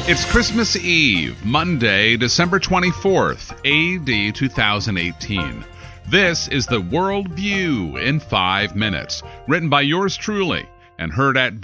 It's Christmas Eve, Monday, December 24th, A.D. 2018. This is the World View in 5 minutes, written by yours truly and heard at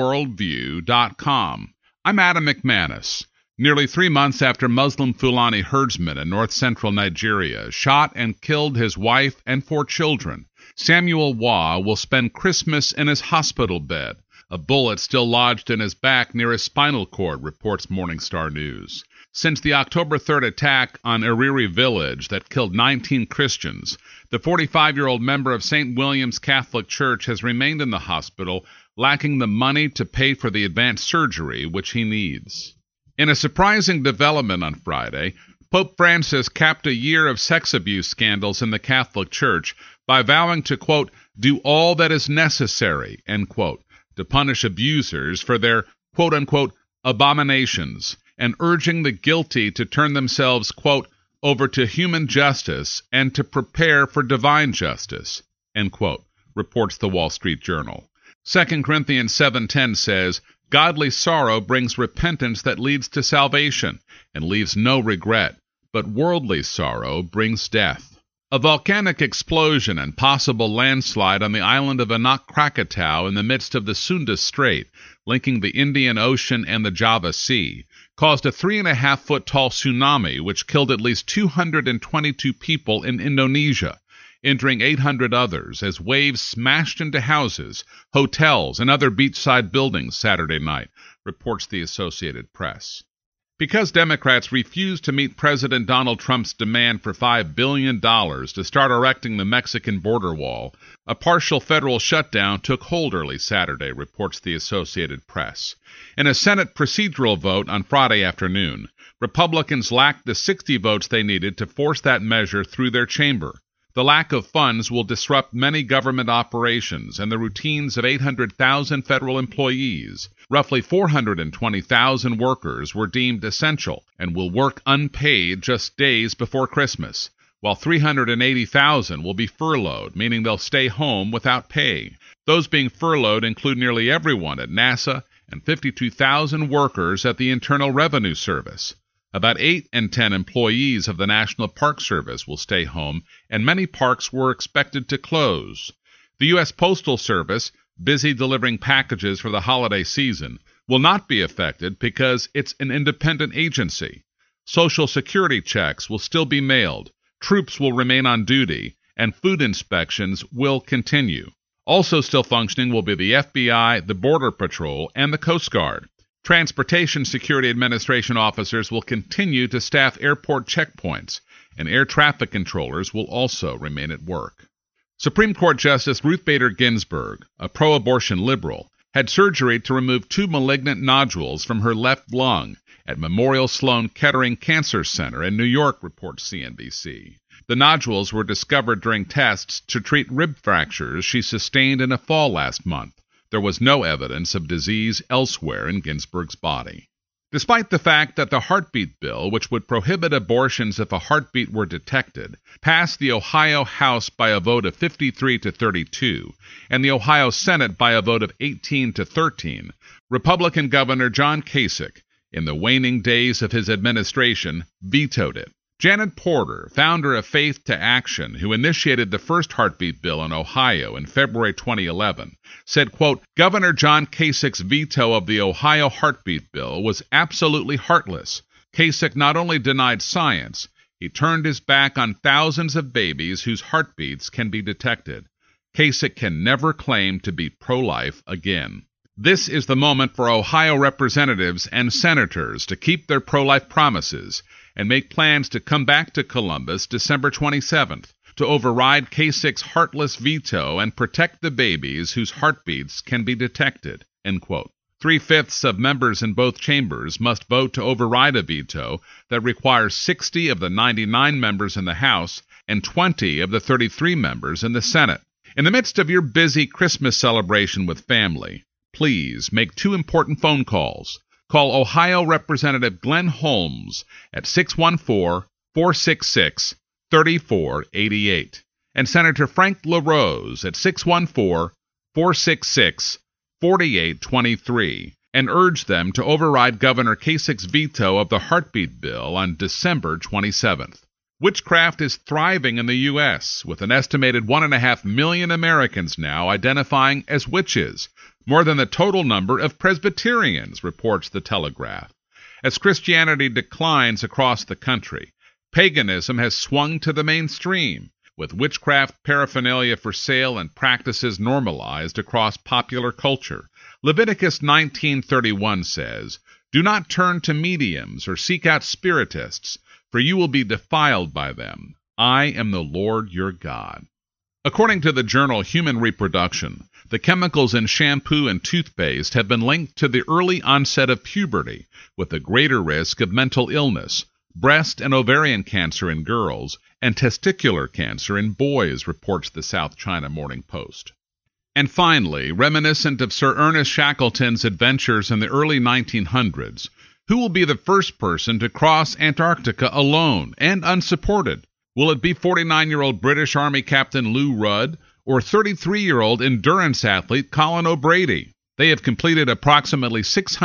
theworldview.com. I'm Adam McManus. Nearly 3 months after Muslim Fulani herdsmen in north-central Nigeria shot and killed his wife and 4 children, Samuel Waugh will spend Christmas in his hospital bed. A bullet still lodged in his back near his spinal cord, reports Morning Star News. Since the October 3rd attack on Iriri village that killed 19 Christians, the 45-year-old member of St. William's Catholic Church has remained in the hospital, lacking the money to pay for the advanced surgery which he needs. In a surprising development on Friday, Pope Francis capped a year of sex abuse scandals in the Catholic Church by vowing to, quote, do all that is necessary, end quote, to punish abusers for their, quote-unquote, abominations, and urging the guilty to turn themselves, quote, over to human justice and to prepare for divine justice, end quote, reports the Wall Street Journal. 2 Corinthians 7:10 says, godly sorrow brings repentance that leads to salvation and leaves no regret, but worldly sorrow brings death. A volcanic explosion and possible landslide on the island of Anak Krakatau in the midst of the Sunda Strait, linking the Indian Ocean and the Java Sea, caused a 3.5-foot-tall tsunami which killed at least 222 people in Indonesia, injuring 800 others as waves smashed into houses, hotels, and other beachside buildings Saturday night, reports the Associated Press. Because Democrats refused to meet President Donald Trump's demand for $5 billion to start erecting the Mexican border wall, a partial federal shutdown took hold early Saturday, reports the Associated Press. In a Senate procedural vote on Friday afternoon, Republicans lacked the 60 votes they needed to force that measure through their chamber. The lack of funds will disrupt many government operations and the routines of 800,000 federal employees. Roughly 420,000 workers were deemed essential and will work unpaid just days before Christmas, while 380,000 will be furloughed, meaning they'll stay home without pay. Those being furloughed include nearly everyone at NASA and 52,000 workers at the Internal Revenue Service. About 8 in 10 employees of the National Park Service will stay home, and many parks were expected to close. The U.S. Postal Service, busy delivering packages for the holiday season, will not be affected because it's an independent agency. Social Security checks will still be mailed, troops will remain on duty, and food inspections will continue. Also still functioning will be the FBI, the Border Patrol, and the Coast Guard. Transportation Security Administration officers will continue to staff airport checkpoints, and air traffic controllers will also remain at work. Supreme Court Justice Ruth Bader Ginsburg, a pro-abortion liberal, had surgery to remove 2 malignant nodules from her left lung at Memorial Sloan Kettering Cancer Center in New York, reports CNBC. The nodules were discovered during tests to treat rib fractures she sustained in a fall last month. There was no evidence of disease elsewhere in Ginsburg's body. Despite the fact that the heartbeat bill, which would prohibit abortions if a heartbeat were detected, passed the Ohio House by a vote of 53-32 and the Ohio Senate by a vote of 18-13, Republican Governor John Kasich, in the waning days of his administration, vetoed it. Janet Porter, founder of Faith to Action, who initiated the first heartbeat bill in Ohio in February 2011, said, quote, Governor John Kasich's veto of the Ohio heartbeat bill was absolutely heartless. Kasich not only denied science, he turned his back on thousands of babies whose heartbeats can be detected. Kasich can never claim to be pro-life again. This is the moment for Ohio representatives and senators to keep their pro-life promises and make plans to come back to Columbus December 27th to override Kasich's heartless veto and protect the babies whose heartbeats can be detected, end quote. 3/5 of members in both chambers must vote to override a veto that requires 60 of the 99 members in the House and 20 of the 33 members in the Senate. In the midst of your busy Christmas celebration with family, please make 2 important phone calls. Call Ohio Representative Glenn Holmes at 614-466-3488 and Senator Frank LaRose at 614-466-4823 and urged them to override Governor Kasich's veto of the heartbeat bill on December 27th. Witchcraft is thriving in the U.S., with an estimated 1.5 million Americans now identifying as witches, more than the total number of Presbyterians, reports The Telegraph. As Christianity declines across the country, paganism has swung to the mainstream, with witchcraft paraphernalia for sale and practices normalized across popular culture. Leviticus 19:31 says, "Do not turn to mediums or seek out spiritists, for you will be defiled by them. I am the Lord your God." According to the journal Human Reproduction, the chemicals in shampoo and toothpaste have been linked to the early onset of puberty, with a greater risk of mental illness, breast and ovarian cancer in girls, and testicular cancer in boys, reports the South China Morning Post. And finally, reminiscent of Sir Ernest Shackleton's adventures in the early 1900s, who will be the first person to cross Antarctica alone and unsupported? Will it be 49-year-old British Army Captain Lou Rudd or 33-year-old endurance athlete Colin O'Brady? They have completed approximately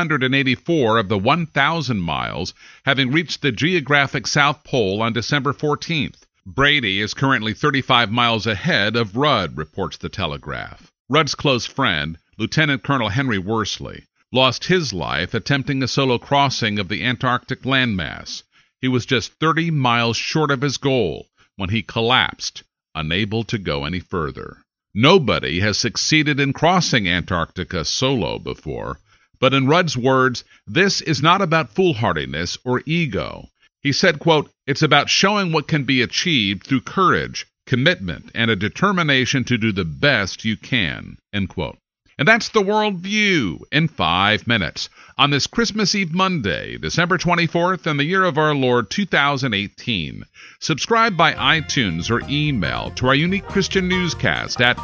684 of the 1,000 miles, having reached the geographic South Pole on December 14th. Brady is currently 35 miles ahead of Rudd, reports The Telegraph. Rudd's close friend, Lieutenant Colonel Henry Worsley, lost his life attempting a solo crossing of the Antarctic landmass. He was just 30 miles short of his goal when he collapsed, unable to go any further. Nobody has succeeded in crossing Antarctica solo before, but in Rudd's words, this is not about foolhardiness or ego. He said, quote, "It's about showing what can be achieved through courage, commitment, and a determination to do the best you can," end quote. And that's the World View in 5 minutes on this Christmas Eve Monday, December 24th, in the year of our Lord 2018. Subscribe by iTunes or email to our unique Christian newscast at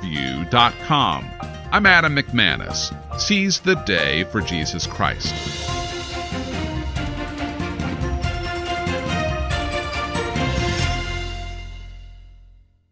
theworldview.com. I'm Adam McManus. Seize the day for Jesus Christ.